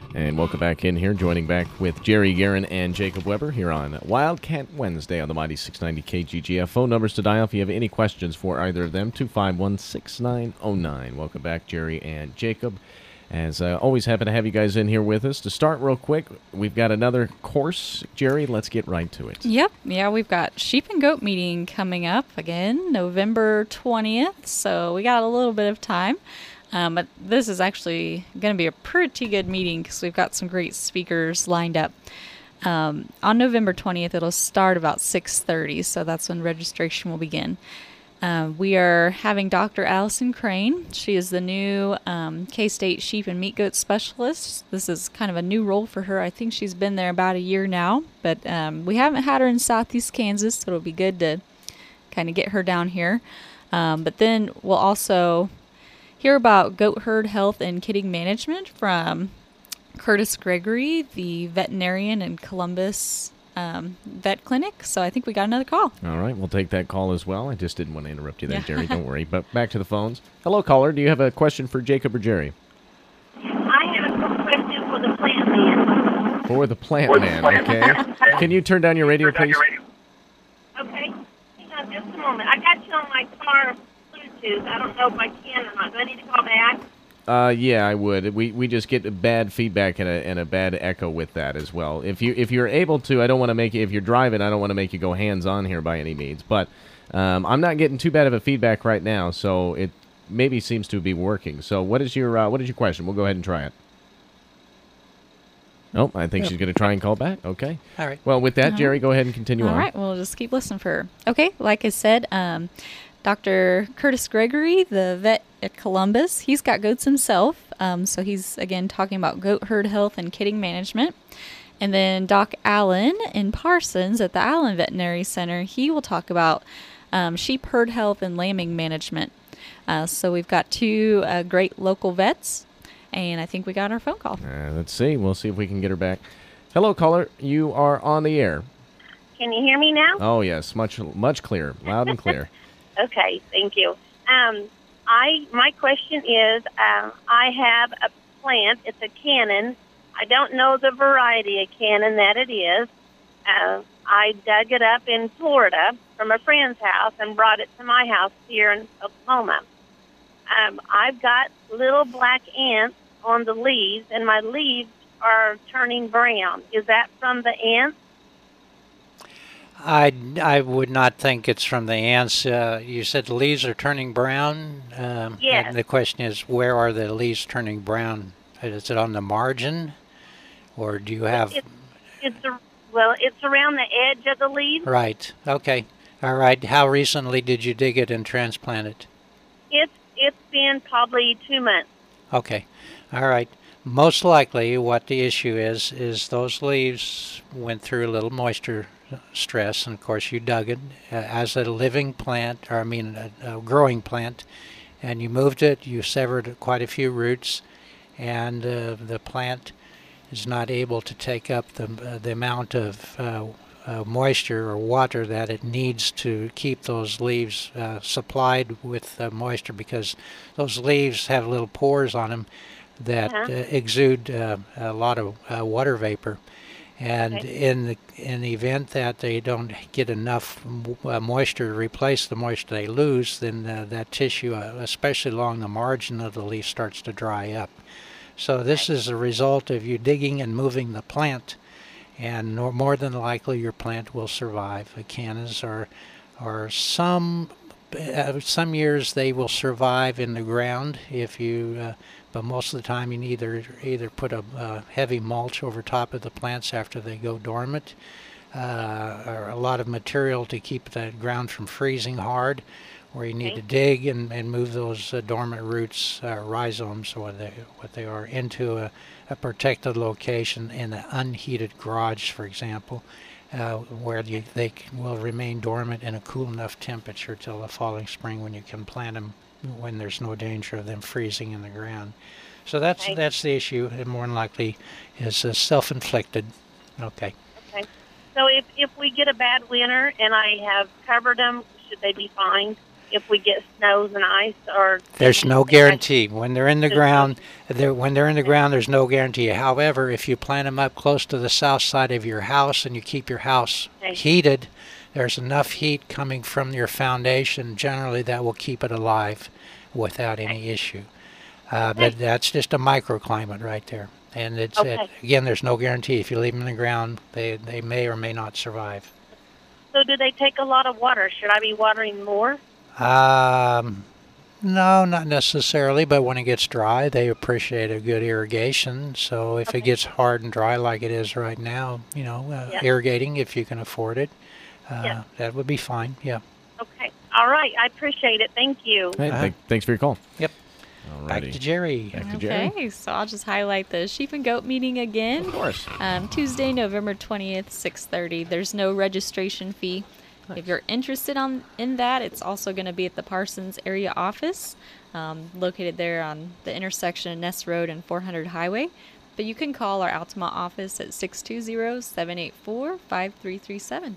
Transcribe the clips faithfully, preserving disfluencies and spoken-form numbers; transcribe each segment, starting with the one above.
And welcome back in here, joining back with Jerry Guerin and Jacob Weber here on Wildcat Wednesday on the Mighty six ninety K G G F. Phone numbers to dial if you have any questions for either of them, two five one, six nine zero nine. Welcome back, Jerry and Jacob. As uh, always, happy to have you guys in here with us. To start real quick, we've got another course. Jerry, let's get right to it. Yep. Yeah, we've got sheep and goat meeting coming up again, November twentieth. So we got a little bit of time. Um, but this is actually going to be a pretty good meeting because we've got some great speakers lined up. Um, on November twentieth, it'll start about six thirty, so that's when registration will begin. Uh, we are having Doctor Allison Crane. She is the new um, K-State Sheep and Meat Goat Specialist. This is kind of a new role for her. I think she's been there about a year now, but um, we haven't had her in Southeast Kansas, so it'll be good to kind of get her down here. Um, but then we'll also hear about goat herd health and kidding management from Curtis Gregory, the veterinarian in Columbus um, Vet Clinic. So I think we got another call. All right, we'll take that call as well. I just didn't want to interrupt you there, Yeah. Jerry. Don't worry. But back to the phones. Hello, caller. Do you have a question for Jacob or Jerry? I have a question for the plant man. For the plant man, okay. Can you turn down your radio, please? Okay. Hang on just a moment. I got you on my car Bluetooth. I don't know if I can or not. Do I need to call back? Uh, yeah, I would. We we just get a bad feedback and a and a bad echo with that as well. If you if you're able to, I don't want to make you, if you're driving, I don't want to make you go hands on here by any means. But um, I'm not getting too bad of a feedback right now, so it maybe seems to be working. So what is your uh, what is your question? We'll go ahead and try it. Nope, I think she's going to try and call back. Okay. All right. Well, with that, All Jerry, right. go ahead and continue All on. right, we'll just keep listening for her. Okay, like I said, um, Doctor Curtis Gregory, the vet at Columbus, he's got goats himself. Um, so he's, again, talking about goat herd health and kidding management. And then Doc Allen in Parsons at the Allen Veterinary Center, he will talk about um, sheep herd health and lambing management. Uh, so we've got two uh, great local vets, and I think we got our phone call. Uh, let's see. We'll see if we can get her back. Hello, caller. You are on the air. Can you hear me now? Oh, yes. Much, much clearer. Loud and clear. Okay, thank you. Um, I my question is, um, I have a plant. It's a cannon. I don't know the variety of cannon that it is. Uh, I dug it up in Florida from a friend's house and brought it to my house here in Oklahoma. Um, I've got little black ants on the leaves, and my leaves are turning brown. Is that from the ants? I, I would not think it's from the ants. Uh, you said the leaves are turning brown. Um, Yes. And the question is, where are the leaves turning brown? Is it on the margin, or do you have? It's, it's a, well, it's around the edge of the leaves. Right. Okay. All right. How recently did you dig it and transplant it? It's it's been probably two months. Okay. All right. Most likely what the issue is, is those leaves went through a little moisture stress, and of course you dug it uh, as a living plant, or I mean a, a growing plant, and you moved it, you severed quite a few roots, and uh, the plant is not able to take up the, uh, the amount of uh, uh, moisture or water that it needs to keep those leaves uh, supplied with uh, moisture, because those leaves have little pores on them that Uh-huh. uh, exude uh, a lot of uh, water vapor. And Okay. in the in the event that they don't get enough uh, moisture to replace the moisture they lose, then uh, that tissue, uh, especially along the margin of the leaf, starts to dry up. So this is a result of you digging and moving the plant, and no, more than likely your plant will survive. The cannons are, are some uh, some years they will survive in the ground if you. Uh, But most of the time, you need either either put a uh, heavy mulch over top of the plants after they go dormant, uh, or a lot of material to keep the ground from freezing hard, or you need Okay. to dig and, and move those uh, dormant roots, uh, rhizomes, or what they what they are, into a, a protected location in an unheated garage, for example, uh, where you, they c- will remain dormant in a cool enough temperature till the following spring, when you can plant them when there's no danger of them freezing in the ground. So that's Okay. that's the issue, and more than likely is uh, self-inflicted. Okay. Okay. So if if we get a bad winter and I have covered them, should they be fine? if we get snows and ice, or There's no guarantee. When they're in the ground, they're, when they're in the ground, there's no guarantee. However, if you plant them up close to the south side of your house and you keep your house Okay. heated, there's enough heat coming from your foundation generally that will keep it alive without any issue. Uh, Okay. but that's just a microclimate right there. And it's Okay. it, again, there's no guarantee. If you leave them in the ground, they, they may or may not survive. So do they take a lot of water? Should I be watering more? Um, no, not necessarily, but when it gets dry, they appreciate a good irrigation. So if Okay. it gets hard and dry like it is right now, you know, uh, Yeah. irrigating if you can afford it, uh, Yeah. that would be fine. Yeah. Okay. All right. I appreciate it. Thank you. Hey, Uh-huh. thank- thanks for your call. Yep. Alrighty. Back to Jerry. Back to Jerry. Okay, so I'll just highlight the sheep and goat meeting again. Of course. Um, Tuesday, November twentieth, six thirty. There's no registration fee. If you're interested on in that, it's also going to be at the Parsons area office, um, located there on the intersection of Ness Road and four hundred Highway. But you can call our Altamont office at six two zero, seven eight four, five three three seven.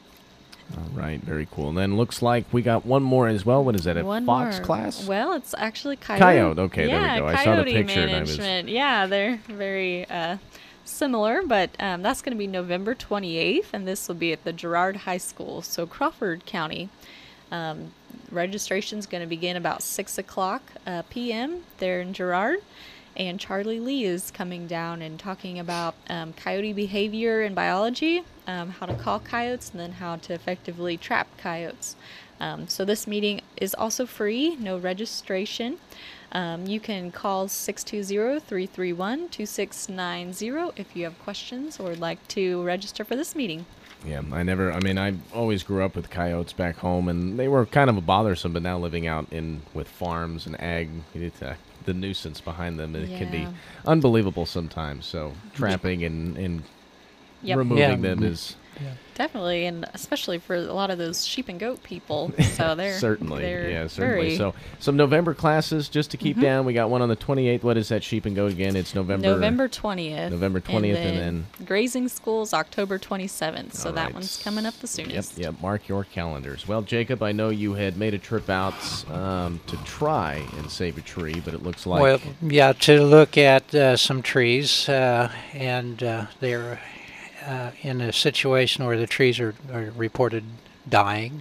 All right, very cool. And then looks like we got one more as well. What is that, a One Fox more. class? Well, it's actually coyote. Coyote, okay, there we yeah, go. I saw the coyote picture and I was- management. Yeah, they're very uh, similar, but um, that's going to be November twenty-eighth, and this will be at the Girard High School, so Crawford County. Um, registration's going to begin about six o'clock uh, p m there in Girard. And Charlie Lee is coming down and talking about um, coyote behavior and biology, um, how to call coyotes, and then how to effectively trap coyotes. Um, so this meeting is also free, no registration. Um, you can call six two zero, three three one, two six nine zero if you have questions or would like to register for this meeting. Yeah, I never, I mean, I always grew up with coyotes back home, and they were kind of a bothersome, but now living out in with farms and ag, it's, uh, the nuisance behind them, it can be Yeah. unbelievable sometimes. So trapping and, and Yep. removing Yeah. them is Definitely, and especially for a lot of those sheep and goat people. So they're certainly, they're yeah, certainly. very- So some November classes just to keep down. We got one on the twenty-eighth. What is that sheep and goat again? It's November. November twentieth. November twentieth, and then- grazing schools October twenty-seventh. So All that right. one's coming up the Yep, soonest. yep. Mark your calendars. Well, Jacob, I know you had made a trip out um, to try and save a tree, but it looks like Well, yeah, to look at uh, some trees, uh, and uh, they're uh, in a situation where the trees are, are reported dying,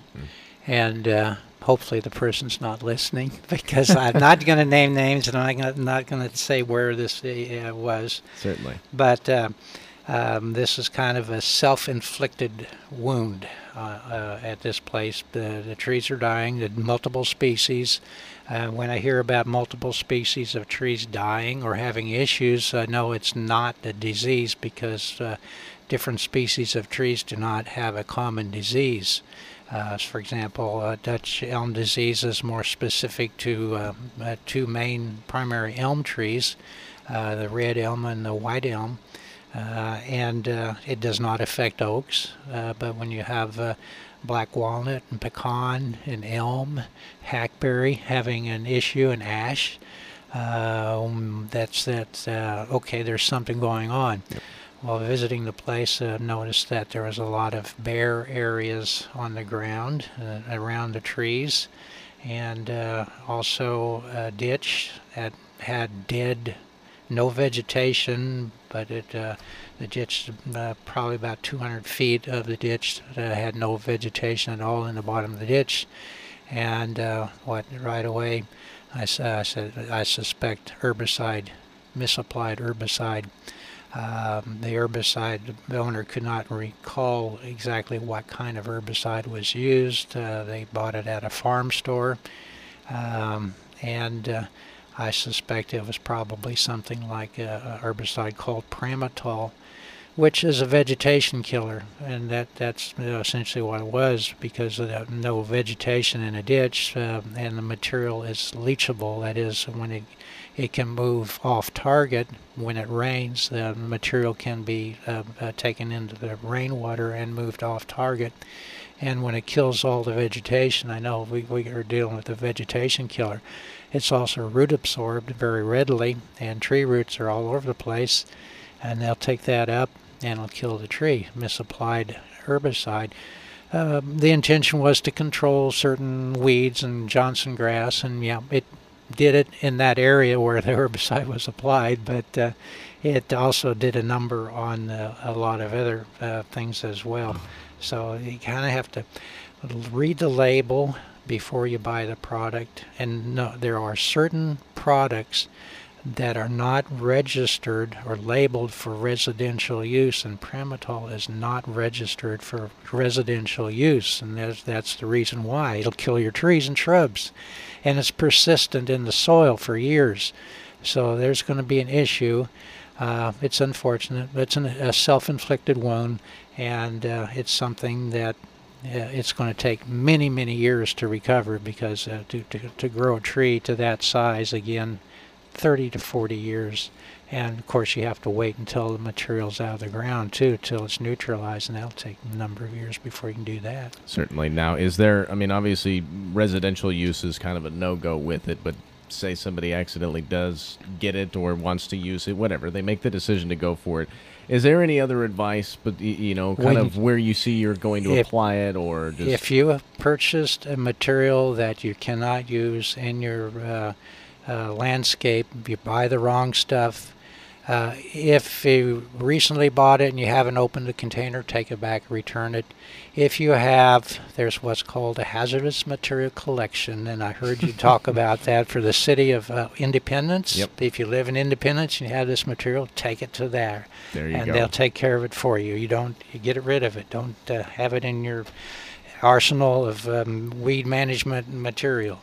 and uh, hopefully the person's not listening because I'm not going to name names and I'm not, not going to say where this uh, was. certainly. But uh, um, this is kind of a self-inflicted wound uh, uh, at this place. The, the trees are dying, the multiple species. Uh, when I hear about multiple species of trees dying or having issues, I know it's not a disease because uh, different species of trees do not have a common disease. Uh, for example, uh, Dutch elm disease is more specific to uh, uh, two main primary elm trees, uh, the red elm and the white elm. Uh, and uh, it does not affect oaks, uh, but when you have uh, black walnut and pecan and elm, hackberry having an issue, and ash, um, that's that's uh, okay. There's something going on. Yep. While visiting the place, I uh, noticed that there was a lot of bare areas on the ground uh, around the trees, and uh, also a ditch that had dead, no vegetation, but it uh, the ditch, uh, probably about two hundred feet of the ditch uh, had no vegetation at all in the bottom of the ditch. And uh, what right away, I, s- I said I suspect herbicide, misapplied herbicide. Um, the herbicide, the owner could not recall exactly what kind of herbicide was used. Uh, they bought it at a farm store, um, and uh, I suspect it was probably something like a, a herbicide called Pramitol, which is a vegetation killer, and that that's you know, essentially what it was, because of the, no vegetation in a ditch, uh, and the material is leachable. That is, when it it can move off target. When it rains, the material can be uh, uh, taken into the rainwater and moved off target. And when it kills all the vegetation, I know we, we are dealing with a vegetation killer. It's also root absorbed very readily, and tree roots are all over the place, and they'll take that up and it'll kill the tree. Misapplied herbicide. uh, the intention was to control certain weeds and Johnson grass, and yeah, it did it in that area where the herbicide was applied, but uh, it also did a number on uh, a lot of other uh, things as well. So you kind of have to read the label before you buy the product. And no, there are certain products that are not registered or labeled for residential use, and Primatol is not registered for residential use, and that's, that's the reason why. It'll kill your trees and shrubs, and it's persistent in the soil for years. So there's going to be an issue. Uh, it's unfortunate, but it's an, a self-inflicted wound, and uh, it's something that uh, it's going to take many, many years to recover, because uh, to, to, to grow a tree to that size, again, thirty to forty years. And of course you have to wait until the material's out of the ground too, till it's neutralized, and that'll take a number of years before you can do that. Certainly. Now, is there, I mean, obviously residential use is kind of a no-go with it, but say somebody accidentally does get it or wants to use it, whatever, they make the decision to go for it. Is there any other advice, but you know, kind When, of where you see you're going to if, apply it, or just... If you have purchased a material that you cannot use in your uh, uh, landscape, you buy the wrong stuff. Uh, if you recently bought it and you haven't opened the container, take it back, return it. If you have, there's what's called a hazardous material collection, and I heard you talk about that for the city of uh, Independence. Yep. If you live in Independence and you have this material, take it to there. There you and go. they'll take care of it for you. You don't you get rid of it. Don't uh, have it in your arsenal of um, weed management material.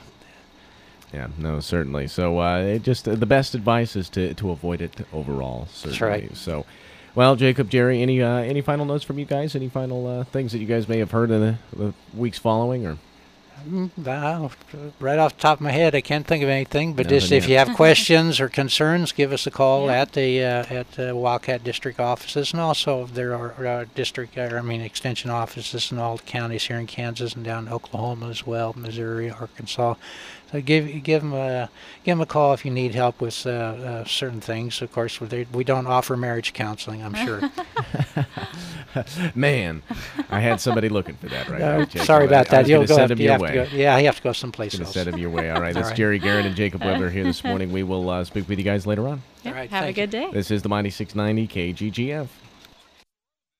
Yeah, no, certainly. So uh, it just uh, the best advice is to to avoid it overall. Certainly. That's right. So, well, Jacob, Jerry, any uh, any final notes from you guys? Any final uh, things that you guys may have heard in the, the weeks following, or? Mm, well, right off the top of my head, I can't think of anything. But Nothing just if yet. you have questions or concerns, give us a call Yeah. at the uh, at the Wildcat District offices, and also there are uh, district, uh, I mean, extension offices in all the counties here in Kansas and down in Oklahoma as well, Missouri, Arkansas. So give give them a give 'em a call if you need help with uh, uh, certain things. Of course, we we don't offer marriage counseling, I'm sure. Man, I had somebody looking for that right now. Uh, Jacob. sorry about I- I was that. You'll gonna go. send Have, him you your have way. to go. Yeah, you have to go someplace Gonna else. send him your way. All right, All that's right. Jerry Garrett and Jacob Weber here this morning. We will uh, speak with you guys later on. Yeah, All right, have a thank you. good day. This is the Mighty six ninety K G G F.